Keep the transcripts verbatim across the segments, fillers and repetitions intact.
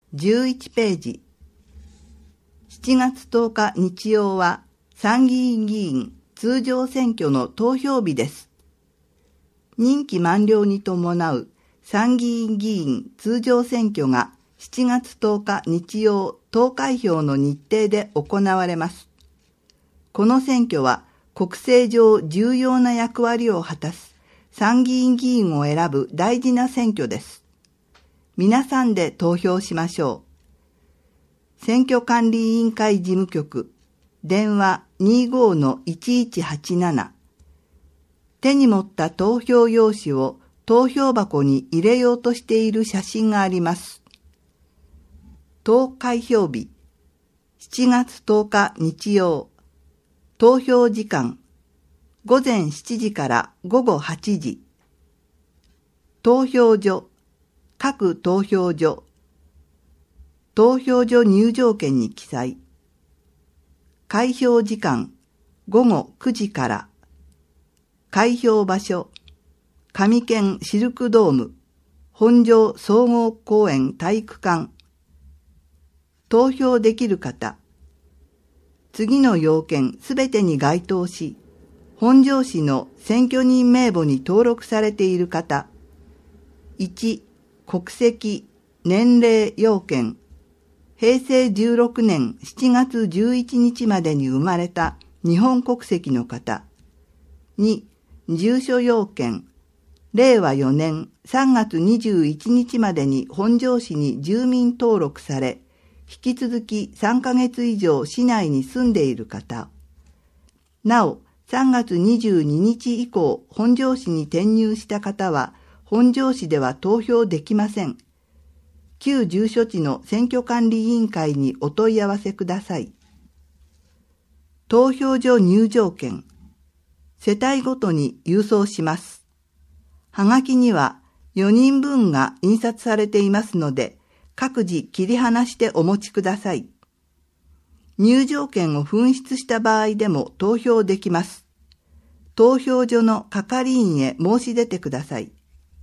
じゅういちページ。しちがつとおか日曜は参議院議員通常選挙の投票日です。任期満了に伴う参議院議員通常選挙がしちがつとおか日曜投開票の日程で行われます。この選挙は国政上重要な役割を果たす参議院議員を選ぶ大事な選挙です。皆さんで投票しましょう。選挙管理委員会事務局、電話 にじゅうごのいちいちはちなな。手に持った投票用紙を投票箱に入れようとしている写真があります。投開票日、しちがつとおか日曜。投票時間、ごぜんしちじからごごはちじ。投票所、各投票所。投票所入場券に記載。開票時間、ごごくじから。開票場所、上県シルクドーム、本庄総合公園体育館。投票できる方。次の要件すべてに該当し、本庄市の選挙人名簿に登録されている方。いち、国籍、年齢要件。へいせいじゅうろくねんしちがつじゅういちにちまでに生まれた日本国籍の方。に、住所要件。れいわよねんさんがつにじゅういちにちまでに本庄市に住民登録され、引き続きさんかげつ以上市内に住んでいる方。なお、さんがつにじゅうににち以降、本庄市に転入した方は、本庄市では投票できません。旧住所地の選挙管理委員会にお問い合わせください。投票所入場券。世帯ごとに郵送します。はがきにはよにんぶんが印刷されていますので、各自切り離してお持ちください。入場券を紛失した場合でも投票できます。投票所の係員へ申し出てください。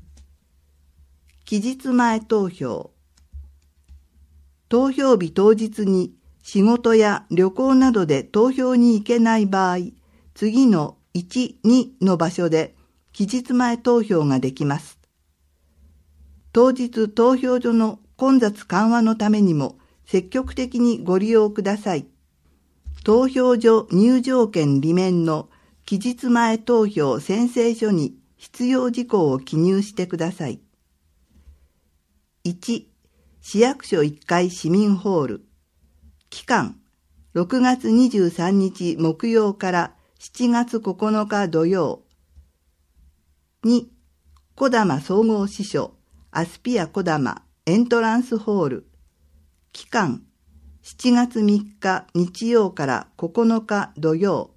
期日前投票。投票日当日に仕事や旅行などで投票に行けない場合、次のいち、にの場所で期日前投票ができます。当日投票所の混雑緩和のためにも積極的にご利用ください。投票所入場券裏面の期日前投票宣誓書に必要事項を記入してください。いち、市役所いっかい市民ホール。期間、ろくがつにじゅうさんにち木曜からしちがつここのか土曜。に、小玉総合支所、アスピア小玉エントランスホール。期間、しちがつみっか日曜からここのか土曜。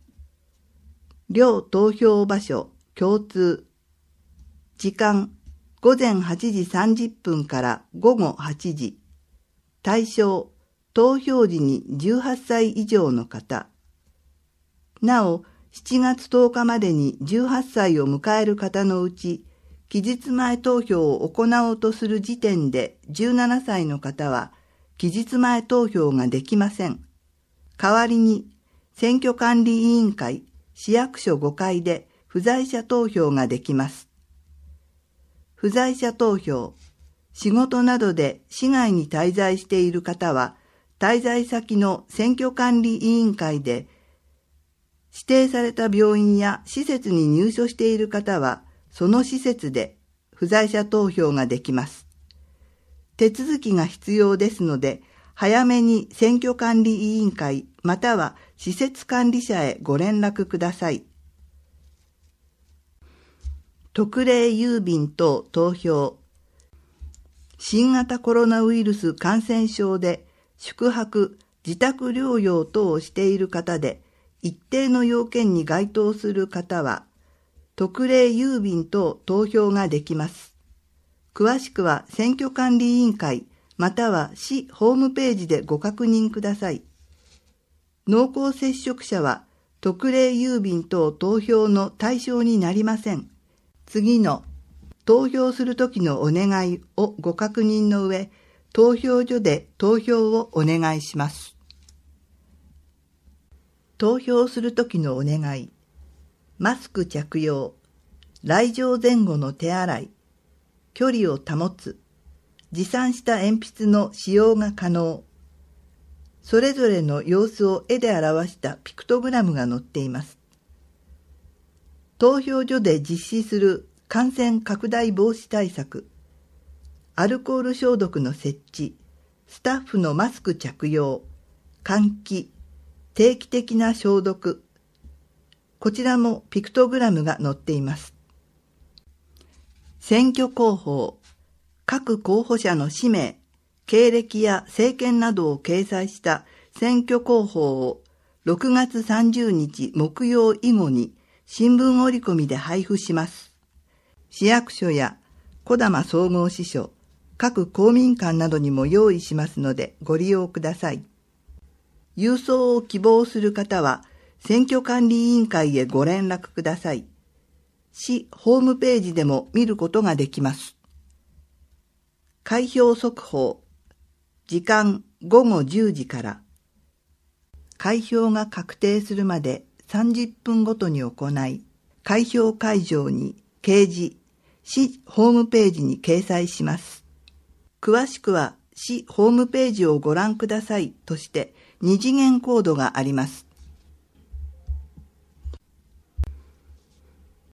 両投票場所、共通。時間、ごぜんはちじさんじゅっぷんからごごはちじ。対象、投票時にじゅうはっさい以上の方。なお、しちがつとおかまでにじゅうはっさいを迎える方のうち、期日前投票を行おうとする時点でじゅうななさいの方は、期日前投票ができません。代わりに、選挙管理委員会、市役所ごかいで不在者投票ができます。不在者投票、仕事などで市外に滞在している方は、滞在先の選挙管理委員会で、指定された病院や施設に入所している方は、その施設で不在者投票ができます。手続きが必要ですので、早めに選挙管理委員会または施設管理者へご連絡ください。特例郵便等投票。新型コロナウイルス感染症で宿泊、自宅療養等をしている方で、一定の要件に該当する方は、特例郵便等投票ができます。詳しくは選挙管理委員会または市ホームページでご確認ください。濃厚接触者は特例郵便等投票の対象になりません。次の投票するときのお願いをご確認の上、 投票所で投票をお願いします。投票するときのお願い。マスク着用、来場前後の手洗い、距離を保つ、持参した鉛筆の使用が可能。それぞれの様子を絵で表したピクトグラムが載っています。投票所で実施する感染拡大防止対策、アルコール消毒の設置、スタッフのマスク着用、換気、定期的な消毒、こちらもピクトグラムが載っています。選挙公報、各候補者の氏名、経歴や政見などを掲載した選挙公報をろくがつさんじゅうにち木曜以後に新聞折り込みで配布します。市役所や児玉総合支所、各公民館などにも用意しますのでご利用ください。郵送を希望する方は選挙管理委員会へご連絡ください。市ホームページでも見ることができます。開票速報、時間ごごじゅうじから。開票が確定するまでさんじゅっぷんごとに行い、開票会場に掲示、市ホームページに掲載します。詳しくは市ホームページをご覧くださいとして二次元コードがあります。